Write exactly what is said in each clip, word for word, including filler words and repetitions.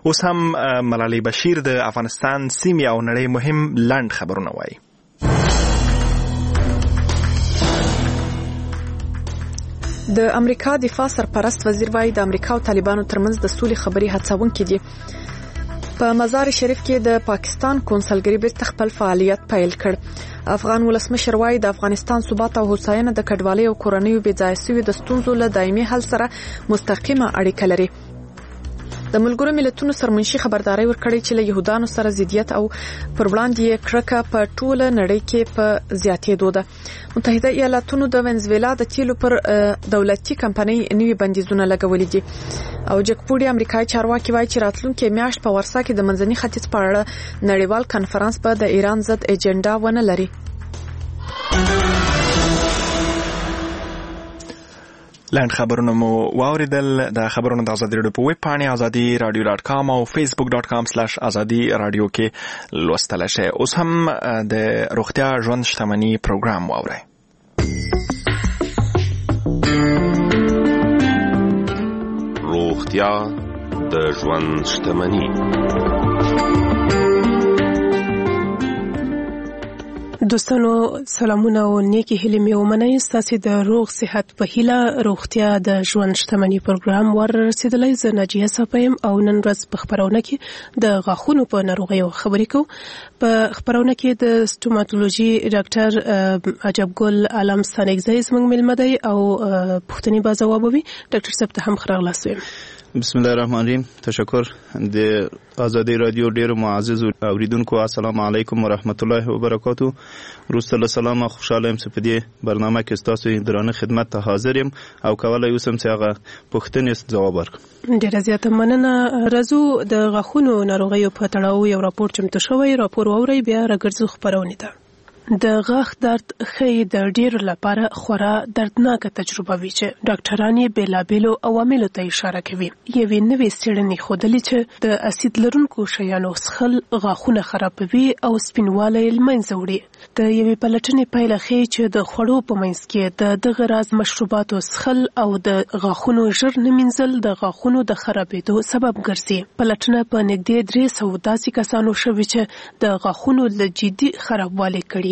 اوس هم ملالۍ بشیر د افغانستان سیمې او نړۍ مهم لنډ خبرونه وایي. د امریکا دفاع سرپرست وزیر وایي د امریکا او طالبانو ترمنځ د سولې خبرې هڅونکې دي. په مزار شریف کې د پاکستان کونسلګري بیرته خپل فعالیت پیل کړ. افغان ولسمشر وایي د افغانستان ثبات او هوساینه د کډوالۍ او کورنیو بې ځایه شویو د ستونزو له دایمي حل سره مستقیمه اړیکه لري. د ملګرو ملتونو سرمنشي خبرداري ورکړې چې له يهودانو سره ضدیت او پر وړاندې کرکه په ټوله نړۍ کې په زیاتېدو ده. متحده ایالاتونو د وینزویلا د تیلو پر دولتي کمپنۍ نوي بندیزونه لګولې دي او جګپوړي امریکایي چارواکي وایي چې راتلونکي میاشت په ورسا کې د منځني ختیځ په اړه نړیوال کانفرنس به د ایران ضد ایجنډا ونه لري. لاند خبرونه مو واوریدل. د خبرونو د ازادي رادیو په ویب پاڼه ازادي رادیو ډاټ کام او فیسبوک ډاټ کام سلیش ازادي رادیو کې لوستل شي. اوس هم د روغتیا ژوند شتمنۍ پروګرام واورئ. روغتیا د ژوند شتمنۍ. دوستانو سلامونه او نیکی هیلې مې ومنئ. ستاسو د روغ صحت په هیله روغتیا د ژوند شتمنۍ پروګرام ور رسیدلی. زه ناجیه صاحب او نن ورځ په خبرونه کې د غاښونو په ناروغیو خبرې کوو. په خبرونه کې د سټوماتولوژي ډاکټر عجب ګل عالم ستانکزی زموږ مېلمه دی او پوښتنې به ځوابوي. ډاکټر صاحب ته هم ښه راغلاست وایم. بسم الله الرحمن الرحیم. تشکر. د ازادي رادیو ډیرو معزز اوریدونکو السلام علیکم ورحمت الله وبرکاتو. وروسته له سلامه خوشاله یم چې په دې برنامه کې ستاسو درانه خدمت ته حاضر یم او کولای اوسم چې هغه پوښتنې ځواب ورکړم. ډیره زیاته مننه. راځو د غاښونو ناروغیو په تړاو یو راپور چمتو شوی. راپور واورئ بیا راګرځو خبرونه ده. د غاښ درد ښایي د ډیرو لپاره خورا دردناکه تجربه وي چې ډاکټران یې بېلابېلو عواملو ته اشاره کوي. یوې نوې څېړنې ښودلې چې د اسید لرونکو شیانو څښل غاښونه خرابوي او سپینوالی یې له منځه وړي. د یوې پلټنې پایله ښیي چې د خوړو په منځ کې د دغه راز مشروباتو څښل او د غاښونو ژر نه مینځل د غاښونو د خرابېدو سبب ګرځي. پلټنه په نږدې درې سوه داسې کسانو شوې چې د غاښونو له جدي خرابوالي کړي.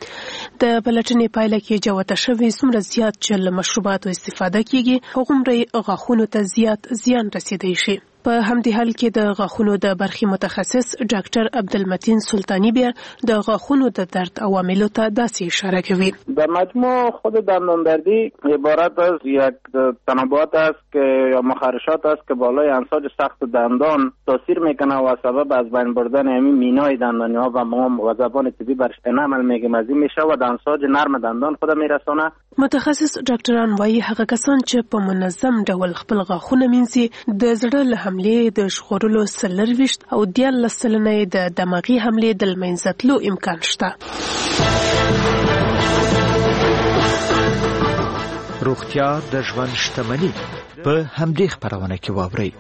د پلټنې پایله کې جوته شوی څومره زیات چې له مشروباتو استفاده کیږي هغومره غاښونو ته زیات زیان رسیدای شي. په همدې حال کې د غاښونو د برخې متخصص ډاکټر عبدالمتین سلطانی بیا د غاښونو د درد عواملو ته داسې اشاره کوي. در مجموع خود دنداندردی عبارت از یک تنابات است که یا مخارشات است که بالای انساج سخت دندان تاثیر میکنه و سبب از بین بردن همین مینای دندانی ها و ما و زبان طبی برش عمل میگیم از این میشه و د انساج نرم دندان خود میرسونه. متخصص ډاکټران وايي هغه کسان چې په منظم ډول خپل غاښونه مینځي د زړه له حملې د ژغورلو څلرویشت او دیارلس سلنه د دماغي حملې د له منځه تلو امکان شته. روغتیا د ژوند شتمنۍ په همدې خبرونه کې واورئ.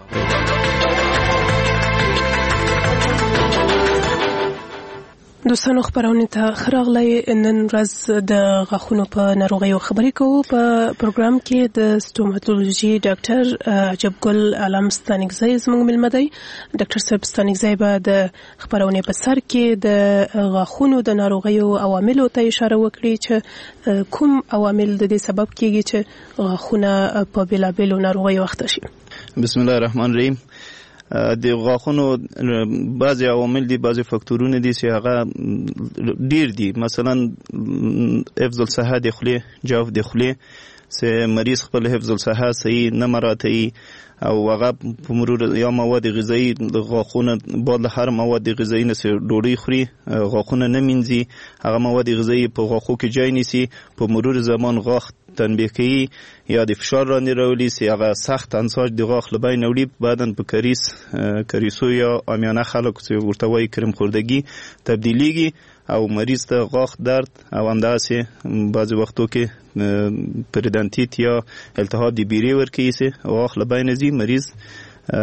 دوستانو خبرونه ته خراغلی. نن ورځ د غاښونو په ناروغیو خبرې کوو. په پروګرام کې د سټوماتولوژي ډاکټر عجب ګل عالم ستانکزی زموږ مېلمه دی. ډاکټر صاحب ستانکزی به د خبرونې په سر کې د غاښونو د ناروغیو عواملو ته اشاره وکړي چې کوم عوامل د دې سبب کیږي چې غاښونه په بېلابېلو ناروغیو اخته شي. بسم الله الرحمن الرحیم. د غاښونو بعضی عوامل دي، بعضی فاکتورونه دي چې هغه ډیر دي. مثلا حفظ الصحه د خولې جوف د خولې چې مریض خپل حفظ الصحه صحیح نه مراعتوي او هغه په مرور یا مواد غذایی د غاښونه بعد له هر مواد غذایی نه ډوډۍ خوري غاښونه نه مینځي، هغه مواد غذایی په غاښو کې ځای نیسي، په مرور زمان غاښ تنبیه کوي یا د فشار رانی راولي چې هغه سخت انساج د غاښ له بین وړي، بعدن په کریس کریسو یا عامیانه خلک چې ورته وایي کریم خوردګي تبدیلیږي او مریض ته غاښ درد او همداسې بعضې وختو کې پریدنتیت یا التهاب د بیرې ورکوي چې غاښ له بینه ځي. مریض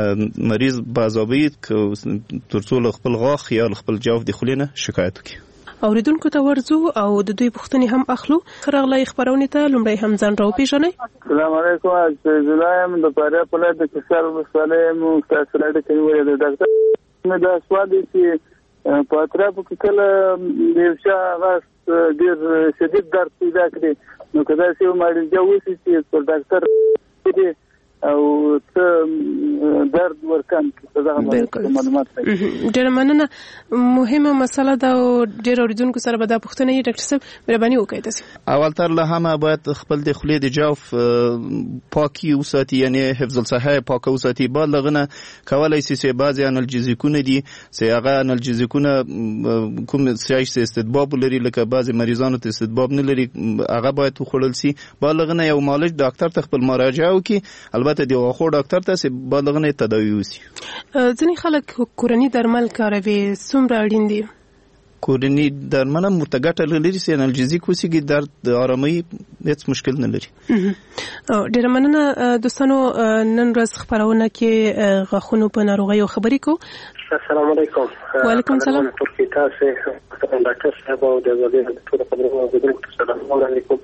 مریض به عذابوي تر څو له خپل غاښ یا له خپل جوف د خولې نه شکایت وکړي. اوریدونکو ته ورځو او د دوی پوښتنې هم اخلو. خراغلی خبرونه ته لومړی هم ځان راوپېژنئ. السلام علیکم. زلایم د پاره په لاره د کسر وساله مو تاسو راځي کوي د ډاکټر مې دا سوال دی چې په اطراف کې کله د شا غاس ډیر شدید درد پیدا کړي نو کله چې مریض وسی چې په ډاکټر دې او څه درد ورکم څه دا معلومات دي. ډېر مننه. مهمه مسله دا او ډېر اوریدونکو سره به دا پوښتنه یې ډاکټر صاحب مهرباني وکړئ تاسو. اول تر له همه باید خپل د خولې د جوف پاکي وساتي، یعنی حفظ الصحه پاک وساتي. بعد لغنه کولای شي چې بعضی انالجیزیکونه دي چې هغه انالجیزیکونه کوم سیاش استدباب لري، لکه بعضی مریضانو ته استدباب نه لري، هغه باید وخوړل شي. بعد لغنه یو مالج ډاکټر ته خپل مراجعه وکړي، البته دی غاښو ډاکټر ته چې بالغنه تداوی وسی. ځینې خلک کورني درمل کاروي، څومره اړین دي؟ کورني درمل مرتګټه لري چې انالجیزیک وسیږي، درد آرامي هیڅ مشکل نه لري. ډېر مننه دوستانو. نن ورځ خبرونه کې غاښونو په ناروغیو خبرې کوو. السلام علیکم. وعلیکم السلام. ترکیه تاسو ډاکټر صاحب او د زړه ټول خبرونه غوښتل. السلام علیکم.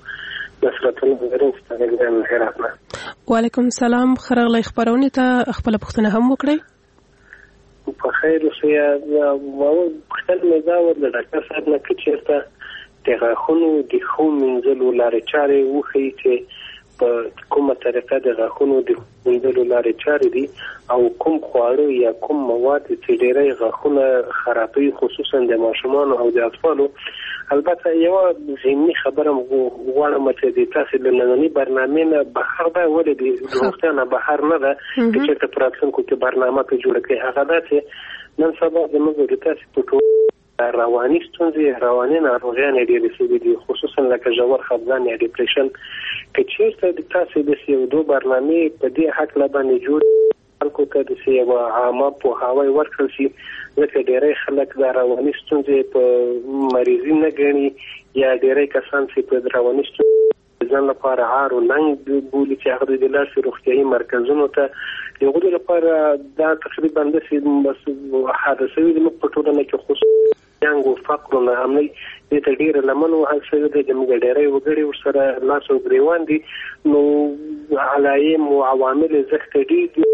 وعلیکم السلام. خراغلی خبرونه ته خپل پوښتنه هم وکړئ. په خیر اوسئ. پوښتنه مې دا و د ډاکټر صاحب نه چې چېرته د غاښونو د ښو مینځلو لارې چارې وښیي چې په کومه طریقه د غاښونو د مینځلو لارې چارې دي او کوم خواړه یا کوم مواد چې ډېری غاښونه خرابوي، خصوصا د ماشومانو او د اطفالو. البته یو ضمني خبره غواړم چې د تاسو د نننۍ برنامې نه بهر ده، ولې د روغتیا نه بهر نه ده چې چېرته په راتلونکو کې برنامه په جوړه کړي. هغه ده چې نن سبا زموږ د تاسو په ټول رواني ستونزې، رواني ناروغیانې ډېرې شوي دي، خصوصا لکه ژور خفګان یا ډیپریشن. که چېرته د تاسو د یو دو برنامې په دې هکله باندې جوړ خلکو ته د یوه عامه پوهاوی ورکړل شي، ځکه ډېری خلک د رواني ستونزې په مریضي نه ګڼي یا ډېری کسان چې په رواني ستونزې ځان لپاره عار و ننګ بولي چې هغه د لاړ شي روغتیایي مرکزونو ته. د هغوی لپاره دا تقریبا داسې حادثوي زموږ په ټولنه کې خصوصا جنګ و فقر و ناامنۍ دې ته ډېره لمن وهل شوې ده. زموږ ډېری وګړي ورسره لاس او ګرېوان دي، نو علایم و عوامل یې زښته ډېر دي.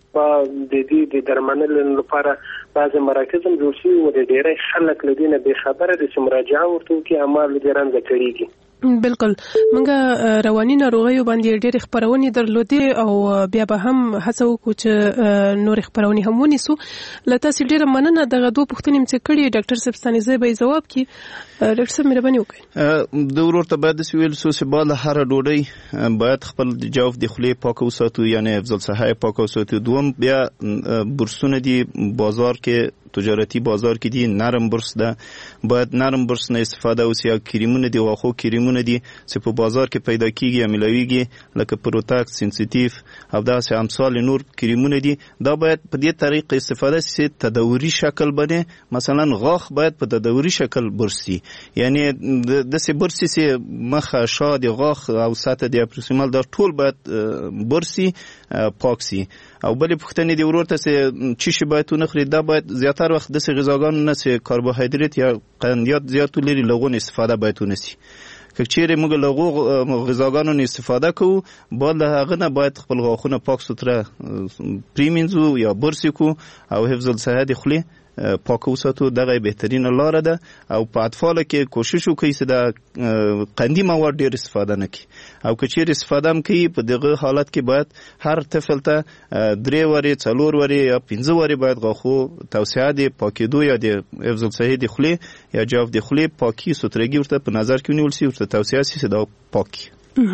د دې د درملنې لپاره بعضې مراکز هم جوړ شوي و، د ډېری خلک له دې نه بېخبره دي چې مراجعه ورته وکړي، اعمال له دې رنځه کړېږي. بالکل. موږ رواني ناروغیو باندې ډېرې خبرونې درلودې او بیا به هم هڅه وکړو چې نورې خبرونې هم ونیسو. له تاسې ډېره مننه. دغه دوه پوښتنې مې چې کړې ډاکټر صاحب ستانیزی به یې ځواب کړي. ډاکټر صاحب مهرباني وکړئ. د ورور ته باید داسې ویل شو چې باید هره ډوډۍ باید خپل جوف د خولې پاکه وساتو، یعنې حفظ الصحه یې پاکه وساتو. دوم بیا برسونه دي بازار کې، تجارتي بازار کې دي، نرم برس ده، باید نرم برس نه استفاده وشي. یا کریمونه دي، غاښو کریمونه دي چې په بازار کې پیدا کیږي یا ملاویږي، لکه پروتاکس، سنسیټیف او داسې امثال نور کریمونه دي. دا باید په دې طریقه استفاده شي تداوري شکل باندې. مثلا غاښ باید په تداوري شکل برس شي، یعنی داسې برس شي مخه، شا د غاښ او سطح د اپروکسیمال دا ټول باید برس شي، پاک شي. او بلې پوښتنې دی ورور ته چې چی شي باید ونخوري. دا باید زیاتر وخت داسې غذاګانو نه چې کاربوهایدریت یا قندیات زیات لري لغون استفاده باید ونشي. که چیرې موږ له هغو غذاګانو نه استفاده کوو، باید له هغه نه باید خپل غاښونه پاک سوتره پرېمینځو یا برس یې کړو او حفظ الصحه د خولې پاک وساتو. دغه بهترینه لاره ده. او په اطفالو کې کوشش وکړئ چې د قندي مواد ډېر استفاده نه کړي، او که چیرې استفاده هم کوي په دغه حالت کې باید هر طفل ته درې وارې، څلور وارې یا پنځه وارې باید غاښو توسعه د پاکېدو یا د حفظ الصحې د خولې یا جوف د خولې پاکي سوترګي ورته په نظر کې ونیول شي، ورته توسعه شي چې دا پاکي.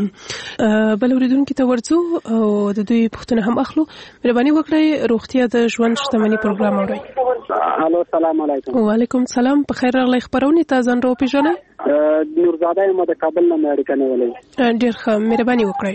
بل اوریدونکو ته ورځو او د دوی پوښتنه هم اخلو. مهرباني وکړئ روغتیا د ژوند شتمنۍ پروګرام اورئ. الو سلام علیکم. وعلیکم سلام. په خیر راغلی. خبرونه ته ځان راوپېژنئ. نورزاده یم د کابل نه اړیکه نیولې. ډېر ښه، مهرباني وکړئ.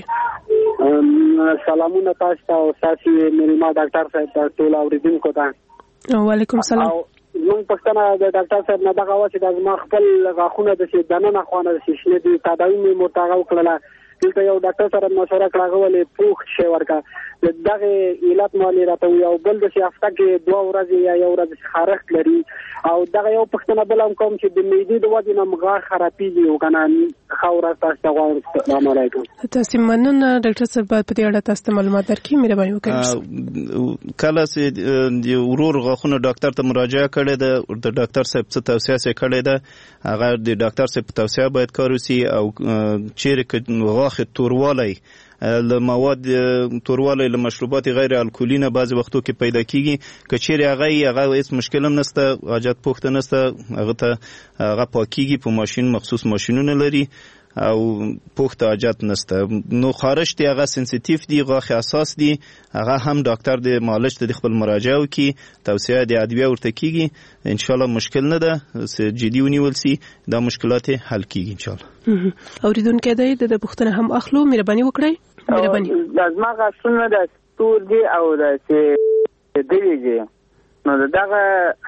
سلامونه تاسو ته او تاسو مېلمه ډاکټر صاحب ته ټول اوریدونکو ته. وعلیکم سلام. موږ پښتنه د ډاکټر صاحب نه دغه واسه د ما خپل غاښونه د دننه خوانه د شنه دي تداوی مې مرتاغه وکړه. دلته یو ډاکټر سره مشوره کړه غوړې پوښ شي ورکا دغه علت مالي راته یو بل د هفته کې دوه ورځې یا یو ورځ خارښت لري او دغه یو پښتنه بل هم کوم چې د معدې د وجې نه مغاښ خرابېږي او کنه خاوره تاسو غواړم السلام علیکم تاسو مننه ډاکټر صاحب په دې اړه تاسو معلومات درکړئ مهرباني وکړئ کله چې د ورور غاښونو ډاکټر ته مراجعه کړې ده د ډاکټر صاحب څه توصیه یې کړې ده هغه د ډاکټر صاحب په توصیه باید کار وشي او چیرې غاښ توروالی له مواد توروالی له مشروبات غیر الکولینه بعضی وختو کې پیدا کیږي که چیرې هغه هغه هیڅ مشکل هم نشته حاجت پوښتنه نشته هغه ته هغه پاکیږي په ماشین مخصوص ماشینونه لري او پوښت حاجت نشته نو خارش دی هغه سنسیټیو دی غاښ حساس دی هغه هم ډاکټر د مالش ته خپل مراجعه وکي توصیه د ادویه ورته کیږي ان شاء الله مشکل نه ده جدي ونیول سي دا مشکلات حل کیږي ان شاء الله اوریدونکو دی د پوښتنه هم اخلو مهرباني وکړئ مهرباني لازمه غاښونه د تور دی او د چې دی دی نو دغه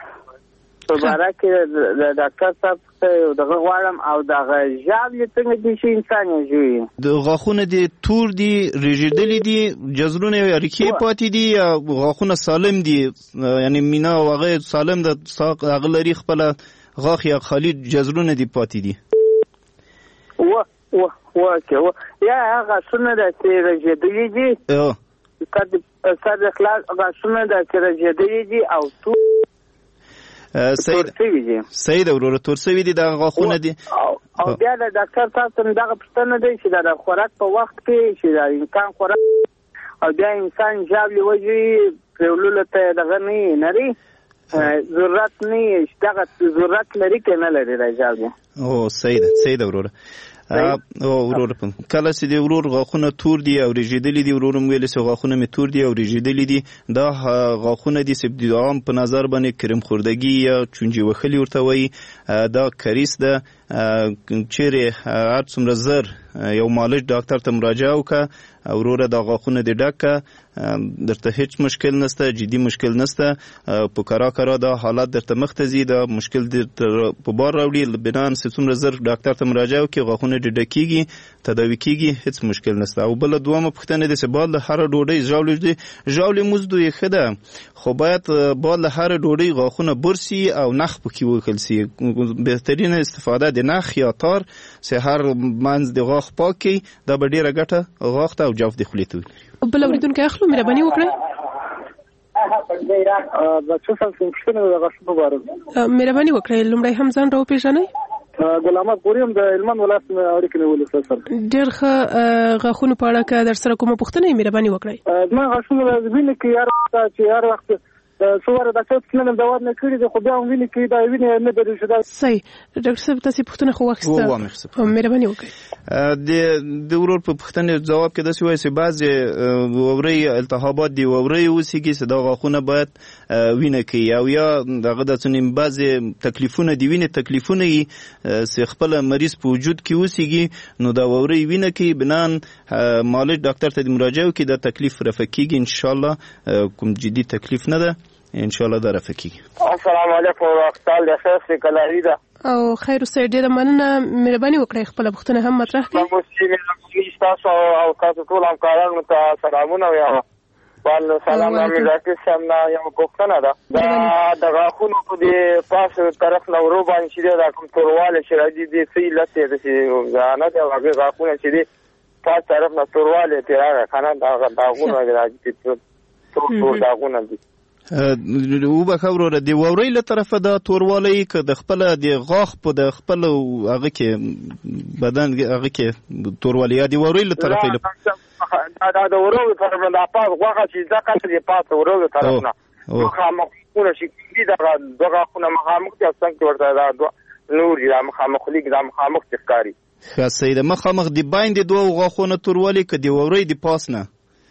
په باره کې د ډاکټر صاحب ته دغه غواړم او دغه ژاولې څنګه دي چې انسان یې ژوي د غاښونه دي تور دي رژېدلي دي جزرونه یې ریښې پاتې دي یا غاښونه سالم دي یعنی مینا او هغه سالم د ساق هغه لري خپله غاښ یا خالي جزرونه دي پاتې دي و و و یا هغه غاښونه د چې رژېدلي دي سر خلاص غاښونه د چې رژېدلي دي او تور سید سید ورور تور سوي دي د غاښونه دي او بیا د ډاکټر تاسو دغه پښتنه دی چې د خوراک په وخت کې چې د انسان خوراک او بیا انسان ژاولې وږي پرولو ته دغه نه نری ضرورت نه دغه ضرورت لري که نه لري د ژاولې او سید سید ورور او ورور کله چې د ورور غاښونه تور دي او رژېدلي دي ورور مې ویل چې غاښونه مې تور دي او رژېدلي دي دا غاښونه دي چې د عام په نظر باندې کریم خوردګي یا چونجې وهلي ورته وایي دا کریس ده چیرې هر څومره زر یو مالش ډاکټر ته مراجعه وکړه وروره دا غاښونه دې ډک کړه درته هیڅ مشکل نشته جدي مشکل نشته په کرا کرا دا حالت درته مخ ته ځي دا مشکل درته په بار راوړي بنان چې څومره زر ډاکټر ته مراجعه وکړي غاښونه دې ډکېږي تداوي کېږي هیڅ مشکل نشته او بله دویمه پوښتنه ده چې باید له هره ډوډۍ ژاولې دي ژاولې مزدو یې ښه ده خو باید باید له هره ډوډۍ غاښونه برسي او نخ پکې وکړل سي بهترینه استفاده د نخ یا تار چې هر منځ د غاښ پاک کړي دا به ډېره ګټه غاښ ته او جوف د خولې ته ولري بل اورېدونکی اخلو مهرباني وکړئ مهرباني وکړئ لومړی هم ځان راوپېژنئ ګلامت غوریم د هلمند ولایت اړیکې نیولې سر ډېر ښه غاښونو په اړه که در سره کومه پوښتنه یې مهرباني وکړئ زما غاښونه وینې کې هر وخت چې هر وخت څومره ډاکټر څنګه دوا نه کړی دی خو بیا هم ویني کې دا ویني نه درې شو دا صحیح ډاکټر صاحب تاسو پوښتنه خو واخیسته مهرباني وکړئ د د ورور په پوښتنې جواب کې داسې وایي چې بعضې وورۍ التهابات د وورۍ اوسېږي چې دا غاښونه باید وینه کوي او یا دغه د څه بعضې تکلیفونه د وینې تکلیفونه یي چې خپله مریض په وجود کې اوسېږي نو دا وورۍ وینه کوي بنان مالش ډاکټر ته د مراجعه وکړي دا تکلیف رفع کېږي انشاءالله کوم جدي تکلیف نه ده ان شاء الله دا رفع کیږي السلام علیکم ورحمت الله وبرکاته کلاری دا او خیر اوسئ ډېره مننه مهرباني وکړئ خپله پوښتنه هم مطرح کړئ تاسو او تاسو ټول همکارانو ته سلامونه ویایم بل سلام امیر راکې سم نه یو پوښتنه ده دا د غاښونو په دې پاس طرف نه ورو باندې چې دا کوم تورواله چې راځي دې څه علت دی چې نه د هغې غاښونه چې دي پاس طرف نه تورواله ترې راغی که نه دا داغونه راځي ټول ټول داغونه دي وبخښه وروره د وورۍ له طرفه دا توروالی که د خپله د غاښ په د خپل هغه کې بدن هغه کې توروالی یا د وورۍ له طرفه دا د ورو طرف نه د پاس غوښه چې دا قصد یې پاس ورو طرف نه مخامخونه چې دي دغه دوه غاښونه مخامخ دي او څنګ کې ورته دا دوه نور دي دا مخامخ لیک دا مخامخ چې ښکاري ښه صحیح ده مخامخ د باندې دوه غاښونه توروالی که د وورۍ د پاس نه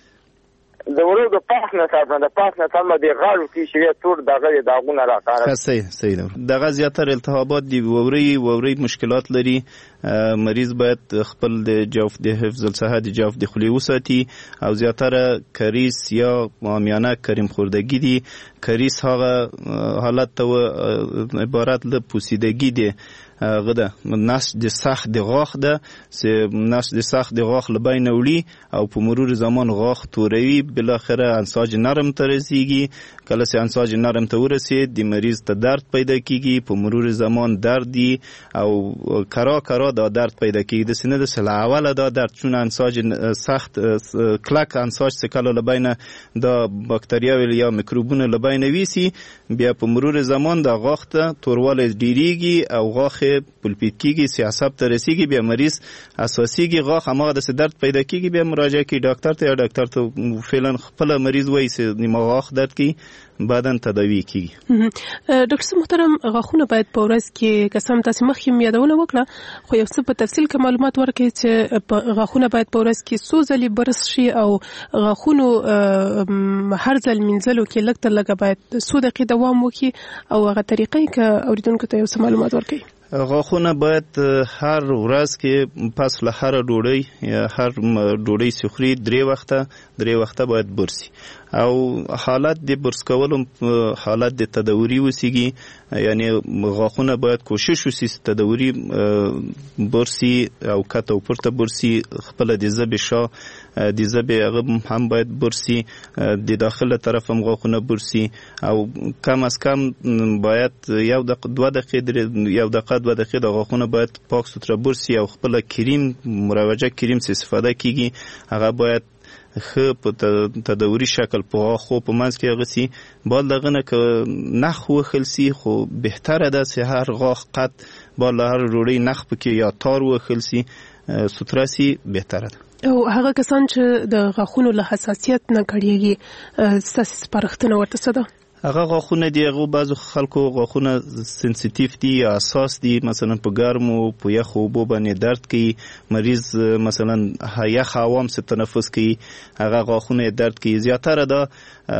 د ورو د پاس نه ساتنه د پاس نه سمه د غاړو کې چې تور دغه داغونه راکاره صحیح صحیح ده دغه زیاتره التهابات د وورۍ وورۍ مشکلات لري مریض باید خپل د جوف د حفظ الصحه د جوف د خولې وساتي او زیاتره کریس یا عامیانه کریم خوردګي دي کریس هغه حالت ته عبارت له پوسیدگی دی غده نسج د ساخت د غاښ ده چې نسج د ساخت د غاښ له بینه وړي او په مرور زمان غاښ توروي، بالاخره انساج نرم ته رسیږي. کله چې انساج نرم ته ورسید د مریض ته درد پیدا کیږي، په مرور زمان درد دی او کرا کرا دا درد پیدا کیږي. د سینې د سله اوله دا درد چون انساج سخت کلک انساج چې کله له بینه دا باکتریاوې یا میکروبونه له بینه ویسي، بیا په مرور زمان دا غاښ ته توروالی ډیریږي او غاښ پلپیت کیږي، سیاسب ته رسیږي، بیا مریض اساسیږي غاښ هماغه داسې درد پیدا کیږي، بیا مراجعه کوي ډاکټر ته یا ډاکټر ته فعلا خپل مریض وایي چې نیمه غاښ درد کوي، بعدن تداوی کیږي. ډاکټر محترم، غاښونه باید په ورځ کې قسم تاسو مخکې یادونه وکړه، خو یو څه په تفصیل کې معلومات ورکړئ چې غاښونه باید په ورځ کې څو ځلې برس شي او غاښونو هر ځل مینځلو کې لږ تر لږه باید څو دقیقې دوام وکړي او هغه طریقې که اوریدونکو ته یو څه معلومات ورکړئ. غاښونه باید هر ورځ کې پس له هر ډوډۍ یا هر ډوډۍ چې خوري درې وخته درې وخته باید برسي او حالت د برس کولو حالت د تدوري وسیږي، یعنی غاښونه باید کوشش وسي تدوري برسي او کته او پورته برسي، خپل د ژبې شا د ژبې هغه هم باید برسي، د داخله طرف هم غاښونه برسي او کم از کم باید یو دقیقه دوه دقیقې یو دقیقه دوه دقیقې د غاښونه باید پاک ستره برسي او خپل کریم مروجه کریم څخه استفاده کیږي، هغه باید خو په تدوري شکل په غاښو په منځ کې غسي. بال دغه نه که نخ وخل سي خو بهتره ده چې هر غاښ قط بال هر روړی نخ پکې یا تار وخل سي ستره سي بهتره ده. او هغه کسان چې د غاښونو له حساسیت نه کړيږي ستاسو سپارښتنه ورته څه ده؟ هغه غاښونه دی، هغه بعضو خلکو غاښونه سنسیټیو دي یا حساس دي، مثلا په ګرمو په یخو اوبو باندې درد کوي، مریض مثلا یخ عوام څخه تنفس کوي، هغه غاښونه درد کوي. زیاتره دا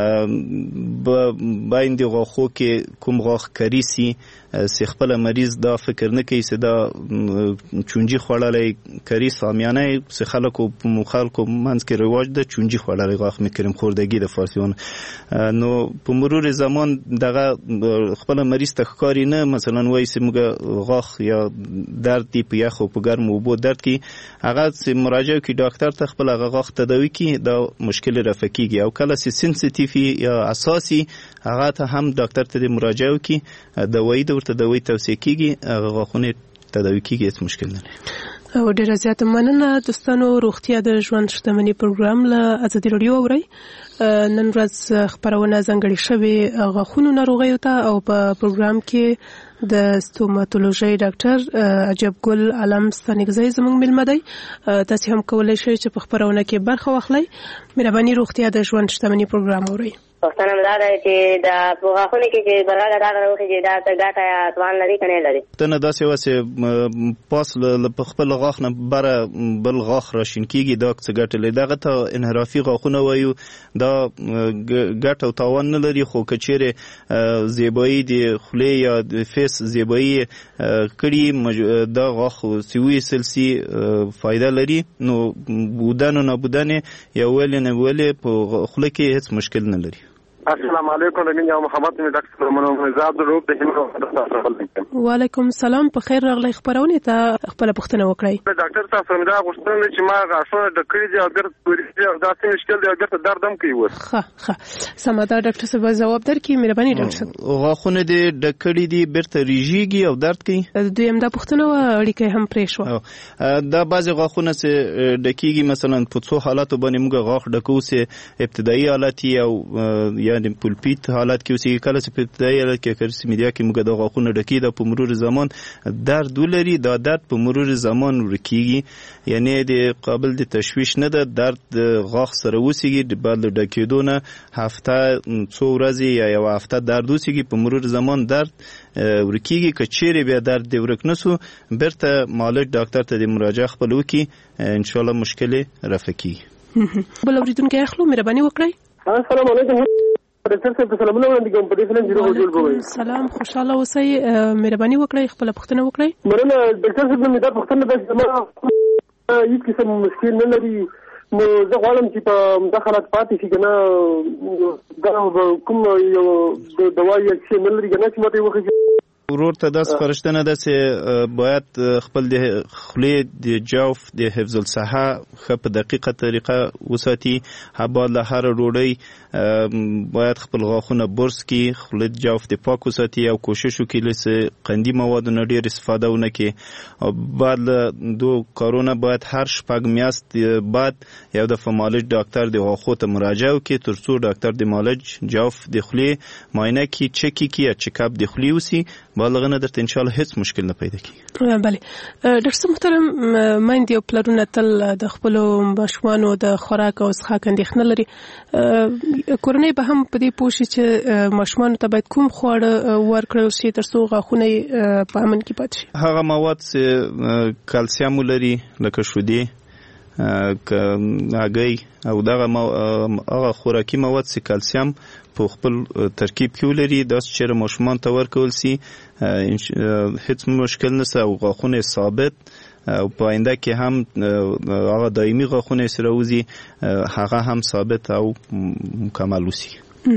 باندې غاښو کې کوم غاښ کریسي چې خپل مریض دا فکر نه کوي چې دا چونجي خوړلای کریس عامیانه چې خلکو په خلکو منځ کې رواج ده چونجي خوړلای غاښ میکریم خوردگی د فارسیون، نو په مرور زمان دغه خپل مریض ته ښکاری نه مثلا وایي چې موږ غاښ یا درد دی په یخ او په ګرم اوبو درد کی، هغه چې مراجعه کوي ډاکټر ته خپل هغه غاښ تداوی کی، دا مشکل رفع کیږي. او کله چې سنسیټیو یا اساسي هغه ته هم ډاکټر ته مراجعه کوي، دوايي د ورته دوايي توصیه کیږي، هغه غاښونه تداوی کیږي، هیڅ مشکل نه لري. او ډیره زیاته مننه دوستانو. روغتیا د ژوند شتمنۍ پروګرام له ازادي رادیو اورئ. نن ورځ خبرونه ځانګړې شوې غاښونو ناروغیو ته او په پروګرام کې د ستوماتولوژي ډاکټر عجب ګل عالم ستانګزی زموږ ملمه دی. تاسو هم کولای شئ چې په خبرونه کې برخه واخلئ. مهرباني روغتیا د ژوند شتمنۍ پروګرام اورئ. پښتنه مدار چې د غاښونو کې چې برګه دا راوخی چې دا ګټه یا توان لري کنه لري. تنه داسې واسه پاس له خپل غاښ نه بره بل غاښ راشین کیږي، دا څه ګټه لري؟ دغه ته انحرافي غاښونه وایو، دا ګټه او تاوان نه لري، خو کچېره زیبایی د خولې یا د فیس زیبایی کړي دا غاښ سوي سلسي فائدہ لري، نو بودن او نه بودن یا ول نه ول په خله کې هیڅ مشکل نه لري. السلام علیکم، لمن یو محمد می ډاکټر منو زاد روپ د هیمو. وعلیکم السلام، په خیر راغلی. خبرونه ته خپل پوښتنه وکړئ. ډاکټر تاسو مدا غوښتنه چې ما غاښونه د کړي دي او ګر پوری دا څه مشکل دی او ګر درد هم کوي وس. ښه ښه سمدا ډاکټر صاحب جواب درکې. مهرباني ډاکټر صاحب. غاښونه دې د کړي دي بیرته ریږي او درد کوي؟ دویم دا پوښتنه و اړیکه هم پرې شو. دا بعضی غاښونه چې ډکیږي، مثلا په څو حالاتو باندې موږ غاښ ډکو چې ابتدایي حالت او یا د پلپیت حالت کې اوسې، کله چې په ابتدایي حالت کې کارس میډیا کې موږ د غاښونو ډکی د په مرور زمان درد ولري، دا درد په مرور زمان ورکیږي، یعنی د قابل د تشویش نه ده. درد غاښ سره وسیږي د بعد ډکېدو نه هفته څو ورځې یا یو هفته درد وسیږي، په مرور زمان درد ورکیږي. که چیرې بیا درد دی ورک نسو بیرته معالج ډاکټر ته د مراجعه خپل وکي، ان شاء الله مشکل رفع کیږي. بل اوریدونکو اخلو مهرباني وکړئ. السلام علیکم ډاکټر صاحب، سلامونه وړاندې کوم. په دې فلم جوړ جوړ کوي. سلام، خوشاله اوسئ. مهرباني وکړئ خپل پوښتنه وکړئ. مننه ډاکټر صاحب، مې دا پوښتنه ده چې ما هیڅ قسم مشکل نه لري، نو زه غواړم چې په مداخلت پاتې شي کنه دا کوم یو دوا یا څه نه لري کنه چې ماته وخت ورور ته دا سپارښتنه ده چې باید خپل د خولې د جوف د حفظ الصحه ښه په دقیقه طریقه وساتي. باید له هره ډوډۍ باید خپل غاښونه برس کړي، خولې جوف د پاک وساتي او کوشش وکړي چې قندي موادو نه ډېر استفاده ونه کړي. او بعد له دو کارونه باید هر شپږ میاشت بعد یو دفعه مالج ډاکټر د غاښو ته مراجعه وکړي تر څو ډاکټر د مالج جوف د خولې معاینه کړي، چک کړي یا چک اپ د خولې وسي. بالغ نه درته ان شاء الله هیڅ مشکل نه پیدا کیږي. بله ډاکټر صاحب محترم، میندې او پلرونه تل د خپلو ماشومانو د خوراک او څښاک اندېښنه لري. کورنۍ به هم په دې پوه شي چې ماشومانو ته باید کوم خواړه ورکړل شي تر څو غاښونه یې په امن کې پاتې شي. هغه مواد چې کلسیم ولري لکه شیدې، هګۍ او دغه هغه خوراکي مواد چې کلسیم په خپل ترکیب کې ولري داسې چې ماشومان ته ورکول سي هیڅ مشکل نشته او غاښونه ثابت او په آینده کې هم هغه دایمي غاښونه سره وځي هغه هم ثابت او مکمل وسي.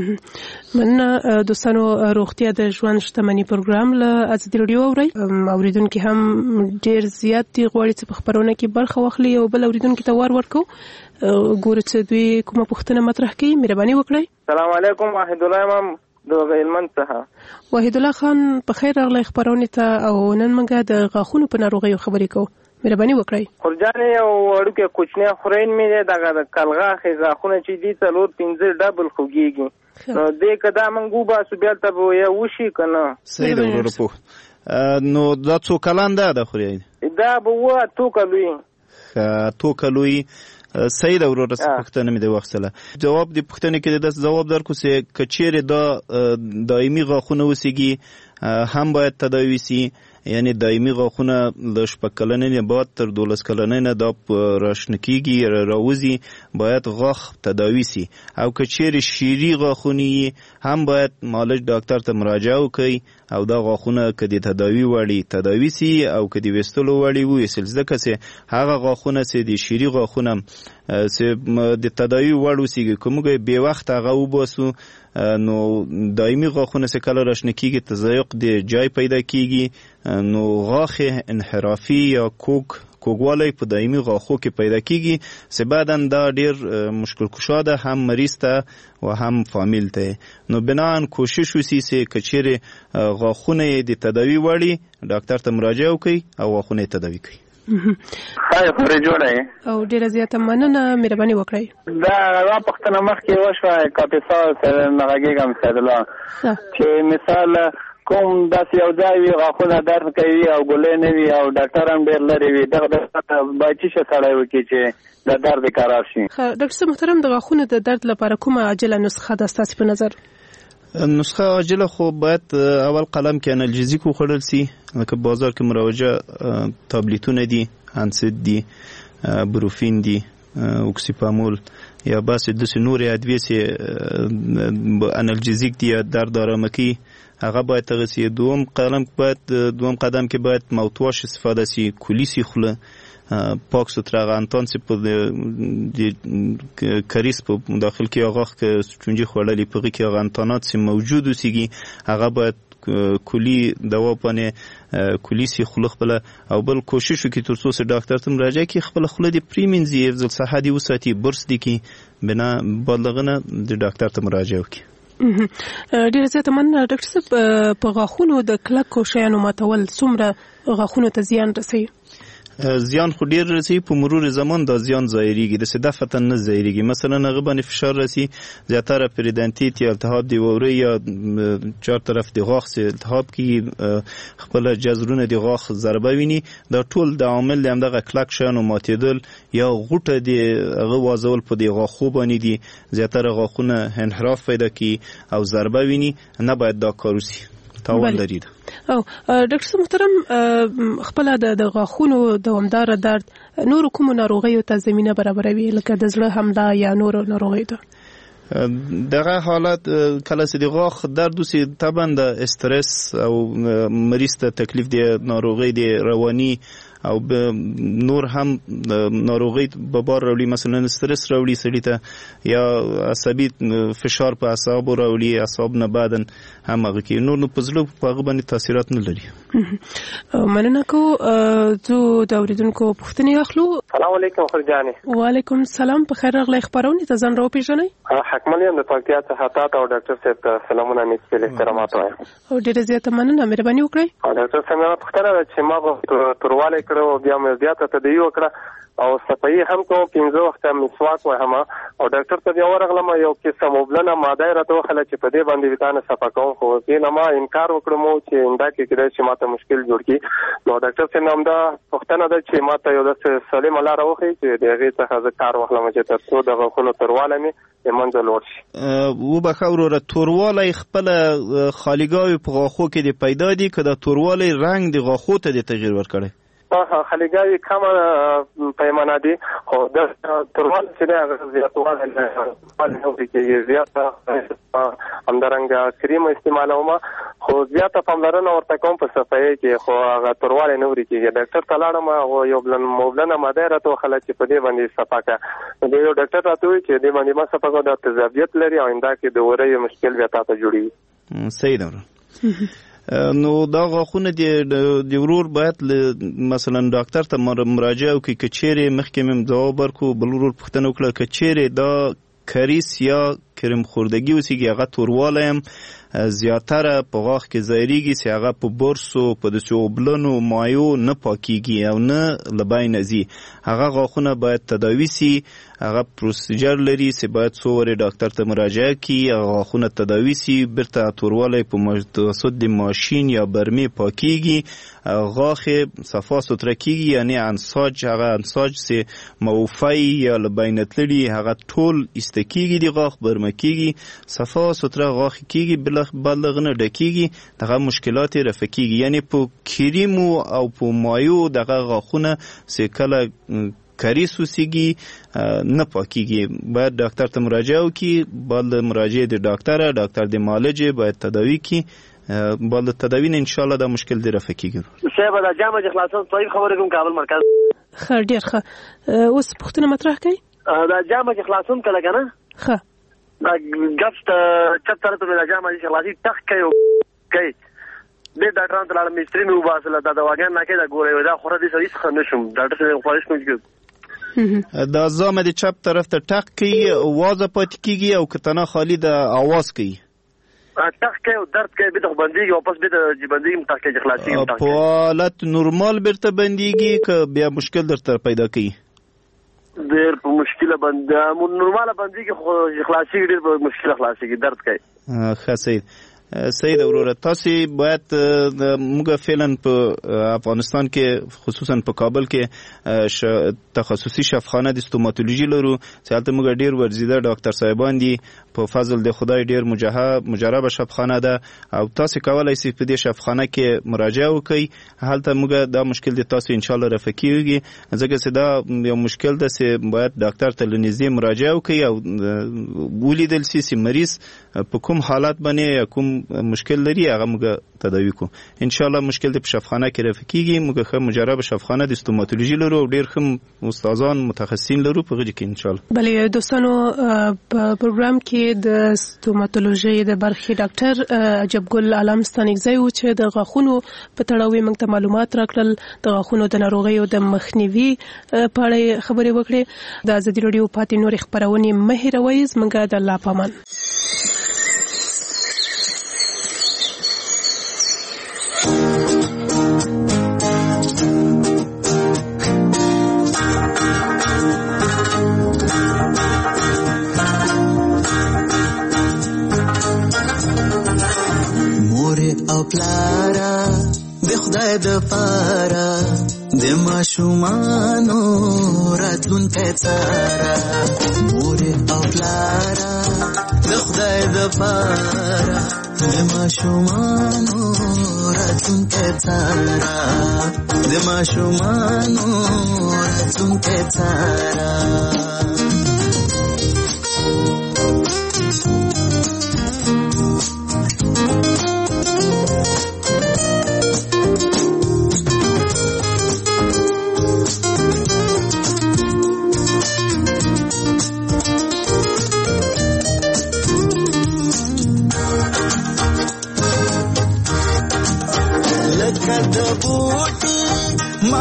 مننه دوستانو. روغتیا د ژوند شتمني پروګرام له ازادي راډیو اوري. اوریدونکو هم ډیر زیات دي غواړي چې په خبرونه کې برخه واخلي او بل اوریدونکو ته ور ورکو. ګورو چې دوی کومه پوښتنه مطرح کوي. مهرباني وکړئ. السلام علیکم. واحد الله امام د هلمند څخه. واحد الله خان په خیر راغلی خبرونه ته او نن موږ د غاښونو په ناروغیو خبرې کوو. مهرباني وکړئ. خورجان یو وړوکی کوچنی خورین مې دی دغه د کلغاښې غاښونه چې دي څلور پنځه ډبل خوږېږي نو دې که دا موږ وباسو بیا هلته به یا وشي که نه؟ صحیح ده وروره پوه. نو دا څو کلن ده دا خوري؟ دا به اوه اتو کلو وي. اتو کلو وي. صحیح ده وروره څه پوښتنه مې دې واخیستله. جواب د پوښتنې کې د داسې ځواب درکړو چې که چیرې دا دایمي غاښونه وسیږي هم باید تداوي سي. یعنی دایمي غاښونه له شپږ کلنۍ نه بعد تر دولس کلنۍ نه دا راشنه کېږي راوځي باید غاښ تداوي سي. او که چیرې شیري غاښونه هم باید مالج ډاکټر ته مراجعه وکړي او دا غاښونه که د تداوي وړي تداوي سي او که د ویستلو وړي وویستل. ځکه چې هغه غاښونه چې د شیري غاښونه چې د تداوي وړ وسیږي که موږ بې وخت هغه وباسو نو دایمي غاښونه چې کله راشنه کېږي تضایق د جای پیدا کېږي نو غاښ انحرافي یا کوک کوګوالی په دایمي غاښو کې پیدا کېږي چې بعدا دا ډېر مشکل کشا ده هم مریض ته و هم فامیل ته. نو بناهن کوشش وسي چې که چیرې غاښونه یې د تداوي وړي ډاکټر ته مراجعه وکړي او غاښونه یې تداوي کوي. خیر خورې جوړه او ډیره زیاته مننه. مهرباني وکړئ. دا هغه پوښتنه مخکې وشوه کاپیسا سره نغږېږم سیدالله چې مثال کوم داسې یو ځای وي غاښونه درد کوي او ګولۍ نه وي او ډاکټر هم ډېر لرې وي دغه باید څه شی سړی وکړي چې د درد یې قرار شي؟ ډاکټر صاحب محترم د غاښونو د درد لپاره کومه عاجله نسخه ده ستاسې په نظر؟ نسخه عاجله خو باید اول قلم کې انالجیزیک وخوړل سي لکه بازار کې مروجه تابلیتونه دي، انسید دي، بروفین دي، اوکسیپامول یا باسي داسې نورې ادویې چې انالجیزیک دي یا درد آرامه کوي هغه باید هغه سي. دوم قلم باید دوم قدم کې باید ماوتواش استفاده سي، کولی سي خوله پاک ستره هغه انتان چې په کریس په داخل کې هغه چونجي خوړلي په هغې کې هغه انتانات چې موجود اوسیږي هغه باید کلی دوا باندې کلی سي خوله خپله او بل کوشش وکړي تر څو چې ډاکټر ته مراجعه کړي خپله خوله دې پرېمینځي حفظ الصحه دې وساتي برس دې کړي بنا بالغنه د ډاکټر ته مراجعه وکړي. ډیره زیاته مننه. ډاکټر صاحب په غاښونو د کلکو شیانو ماتول څومره غاښونو ته زیان رسوي؟ زیان خو ډیر رسي په مرور زمان دا زیان ظاهریږي د صدفتا نه ظاهریږي. مثلا هغه باندې فشار رسي زیاتره پریدنتیت یا التهاب دی ووري یا چهار طرف دی غاښ سي التهاب کی خپل جذرونه دی غاښ ضربه ویني دا ټول د عامل هم دغه کلک شانو ماتیدل یا غوټه دی هغه وازول په دی غاښو باندې دي زیاتره غاښونه انحراف پیدا کی او ضربه ویني نه باید دا کاروسی تاوان لري. او ډاکټر صاحب محترم خپل د غاښونو دوامدار درد نور کوم ناروغیو ته زمينه برابروي لکه د زړه حمله یا نور ناروغیو ته؟ دغه حالت کله چې د غاښ درد وسي طبعا د استرس او مریض ته تکلیف دی ناروغي دی رواني او نور هم ناروغي به بار راوړي، مثلا استرس راوړي سړي ته، یا عصبي فشار په اعصابو راوړي، اعصاب نه بعدن هم هغه کې نور نو په زړه په هغه باندې تاثیرات نه لري. مننه کو زه د اوریدونکو پوښتنې اخلو. سلام علیکم خرجاني. وعلیکم السلام، په خیر راغلی. خبرونه ته ځان راوپېژنئ. حکمل یم د پکتیا څخه، تاسو او ډاکټر صاحب ته سلامونه مې سپېل احترامات وایم. او ډېره زیاته مننه، مهرباني وکړئ. ډاکټر صاحب مې پوښتنه ده چې ما به توروالی کړو، بیا مې زیاته تداوي وکړه او صفایي هم کوم، پنځه وخته مسواک وهم او ډاکټر ته بیا ورغلم، یو قسم مبلنه ماده یې راته وښله چې په دې باندې ویټامین صفا کوم، خو دې نه ما انکار وکړم چې اندا کې کېدای شي ما ته مشکل جوړ کړي. نو ډاکټر صاحب نه همدا پوښتنه ده چې ما ته یو داسې سالمه لاره وښیي چې د هغې څخه زه کار واخلم چې تر څو د غاښونو توروالی مې د منځه لوړ شي. وبخښه وروره، توروالی خپله خالیګاوې په غاښو کې د پیدا دي که د توروالی رنګ د غاښو ته د تغییر ورکړی؟ خالیګاوې کمه پیمانه دي، خو د توروالی چې دی هغه زیاتوالی نه اوري کېږي، زیاته همدارنګه کریم استعمالوم، خو زیاته پاملرنه ورته کوم په صفایي کې، خو هغه توروالی نه اوري کېږي. ډاکټر ته لاړم او یو مبلنه ماده یې راته وښله چې په دې باندې صفا کړه. نو یو ډاکټر راته وویل چې دې باندې ما صفا کړه، دا تیزابیت لري او اندا کې د وریو مشکل بیا تا ته جوړېږي. صحیح ده. نو دا غاښونه د ورور باید مثلا ډاکټر ته مراجعه وکړي که چیرې مخکې مې ځواب ورکړو، بل ورور پوښتنه وکړه که چیرې دا کریس یا کریم خوردګي اوسېږي، هغه توروالی هم زیاتره په غاښ کې ظاهریږي چې هغه په برسو په داسې اوبلنو مایو نه پاکیږي او نه له بینه ځي، هغه غاښونه باید تداوي سي، هغه پروسیجر لري چې باید څو ورې ډاکټر ته مراجعه کړي، هغه غاښونه تداوي سي، بیرته توروالی په توسط د ماشین یا برمې پاکیږي، غاښ صفا سوتره کیږي، یعنی انساج، هغه انساج چې موفی یا له بینه تللي هغه ټول ایسته کیږي، د غاښ برمه کیږي، صفا سوتره غاښ کیږي، بلغ نه ډکیږي، دغه مشکلات رفع کیږي. یعنی په کریمو او په مایو دغه غاښونه چې کله کریس اوسېږي نه پاکیږي، باید ډاکټر ته مراجعه وکړي، بعد مراجعه د ډاکټره ډاکټر د معالج باید تداوي کړي، بعد تداوی نه ان شاء الله دا مشکل دی رفع کیږي. صاحب دا جامع خلاصون طيب خبره کوم کابل مرکز. خیر ډیر ښه. اوس پوښتنه مطرح کړئ. دا جامع خلاصون کله کنه؟ ښه. دا ګفت چپ طرف ته دا جامع خلاصي تخ کوي کوي. د ډاکټرانو ته لاړم مستری مې وباسله، دا دواګان نه کې دا ګورې دا خوره دې سړي څخه نشم، ډاکټر صاحب خواهش کوم چې دا زامه د چپ طرف ته ټک کوي، وازه پاتې کیږي او کتنه خالی د आवाज کوي، ټک کوي او درد کوي، به بنديږي واپس به د بنديږي ټک کوي خلاصي په حالت نورمال برته بنديږي که بیا مشکل درته پیدا کوي؟ ډېر په مشکله باندې نورماله بنديږي خو خلاصي ډېر په مشکله خلاصيږي، درد کوي. ښه سید سید وروره، تاسو باید موږ فعلا په افغانستان کې خصوصا په کابل کې تخصصي شفاخانه د ستوماتولوژي لرو چې هلته موږ ډیر ورزیده ډاکټر صاحبان دي، په فضل د خدای ډیر مجربه شفاخانه ده او تاسو کولای شئ په دې شفاخانه کې مراجعه وکړئ، هلته موږ دا مشکل د تاسو ان شاء الله رفع کیږي، ځکه چې دا یو مشکل ده چې باید ډاکټر ته لنږدې مراجعه وکړي او ولیدل شي چې مریض په کوم حالت باندې کوم مشکل لري، هغه موږ تداوی کو. ان شاء الله مشکل د شفاخانه کې رفع کیږي، موږ ښه مجربه شفاخانه د ستوماتولوژي لرو او ډیر ښه استادان متخصصین لرو په غږ کې ان شاء الله. بلې دوستانو، په پروګرام کې د ستوماتولوژي د برخې ډاکټر عجب ګل عالم ستانګزی و چې د غاښونو په تړاو موږ ته معلومات راکړل، د غاښونو د ناروغیو د مخنیوي په اړه خبرې وکړې. د ازادي راډیو پاتې نورې خبرونې مه هېروئ. زموږ د الله پامان. او پلارا د خدای د پاره د ماشومانو راتلونکی څاره، مور او پلارا د خدای د پاره د ماشومانو راتلونکی څاره، د ماشومانو راتلونکی څاره.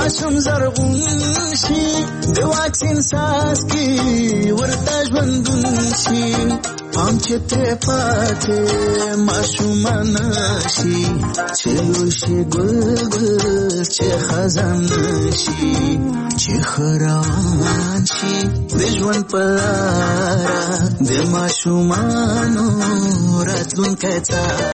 ماشوم زرغون شي د واکسین ساس کې ورته ژوندون شي پام چې ترې پاتې ماشومان شي چې لوشي ګل ګل چې خزان شي چې خروان شي د ژوند په لاره د ماشومانو راتلونکی څاره